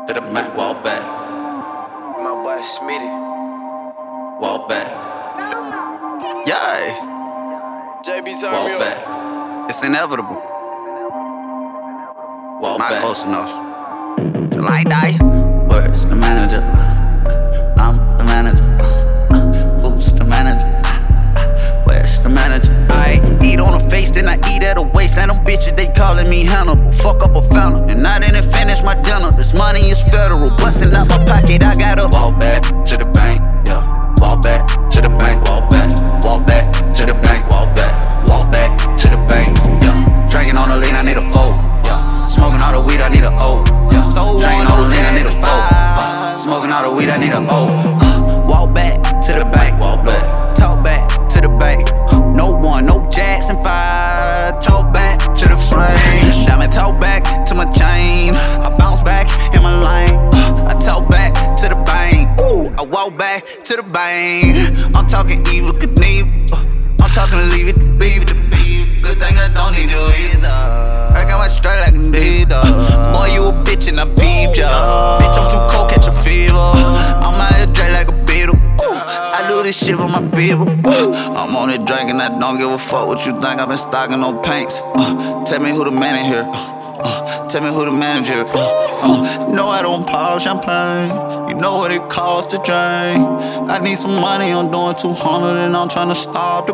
To the back, walk back. My boy Smitty. Walk back. Yeah, JB turn Walk me up. back. it's inevitable. Walk My back. close enough. Till I die. Where's the manager? I'm the manager. Who's the manager? Where's the manager? I eat on the face, then I eat at a waist. And them bitches, they calling me Hannibal. Fuck up a fountain, and I didn't finish my dinner. This money is federal. Busting out my pocket, I gotta Walk back to the bank, yeah. Walk back to the bank, walk back. Walk back to the bank, walk back. Walk back to the bank, yeah. Drinking on the lean, I need a four, yeah. Smoking all the weed, I need a O, yeah. Drinking on the lean, I need a four. Smoking all the weed, I need a O. Walk back to the bank, walk back. Talk back to the bank. No one, no Jackson 5. Talk back to the frame. Diamond talk back to my chain. I bounce back in my lane. I talk back to the bank. Ooh, I walk back to the bank. I'm talking evil Knievel. I'm talking leave it to beaver. Good thing I don't need you either. I got my straight like a leader. Boy, you a bitch and I peeped ya. Bitch, I'm too cold, catch a fever. I'm out here dry like a beetle. Ooh, I do this shit for my people. I'm on it drinking, I don't give a fuck what you think. I've been stocking on paints. Tell me who the man in here. Tell me who the manager. No, I don't pop champagne. You know what it costs to drink. I need some money, I'm doing 200 and I'm tryna start the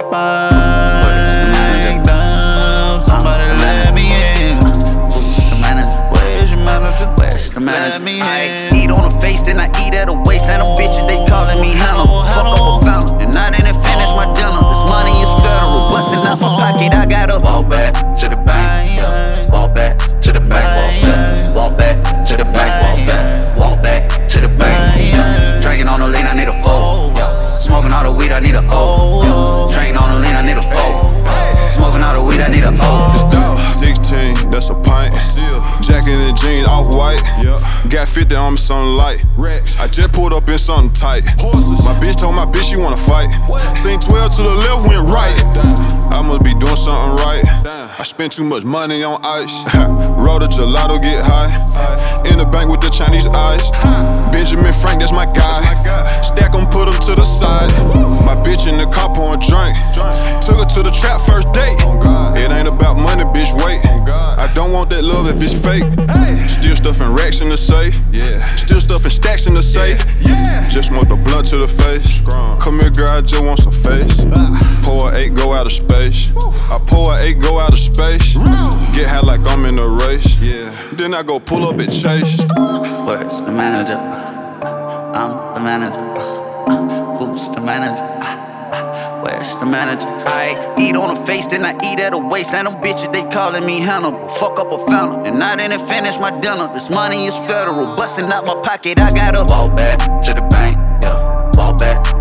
bank. Damn, somebody let me in. Who's the manager? Where's your manager? Where's the manager? Let me in. I eat on the face, then I eat at a waist. And them bitches, they calling me Hannibal. Fuck up a fountain, and I didn't finish my dinner. This money is federal. Busting out my pocket, I gotta walk back to the bank. Yeah. Walk back to the bank, walk back. Walk back to the bank, walk back. Walk back to the bank. Yeah. Drinking on the lean, I need a four. Yeah. Smoking all the weed, I need a O. Yeah. Drinking on the lean, I need a four. Smoking all the weed, I need a O. It's dope. 16, that's a pint. Jacket and jeans, off white. Got 50 on me, something light. I just pulled up in something tight. My bitch told my bitch she wanna fight. Seen 12 to the left, went right. I must be doing something right. I spent too much money on ice. Roll the gelato, get high. In the bank with the Chinese eyes. Benjamin Frank, that's my guy. Stack 'em, put 'em to the side. My bitch in the car pouring drink. Took her to the trap first date. It ain't about money, bitch, wait. I don't want that love if it's fake. Still stuffing racks in the safe. Still stuffing stacks in the safe. Just want the blunt to the face. Come here, girl, I just want some face. Pour a 8, go out of space. I pour a 8, go out of space. Get high like I'm in a race. Then I go pull up at Chase. Where's the manager? I'm the manager. Who's the manager? Where's the manager? I eat on the face, then I eat at a waist. And them bitches, they calling me Hannibal. Fuck up a fountain, and I didn't finish my dinner. This money is federal. Busting out my pocket, I gotta walk back to the bank. Yeah. Walk back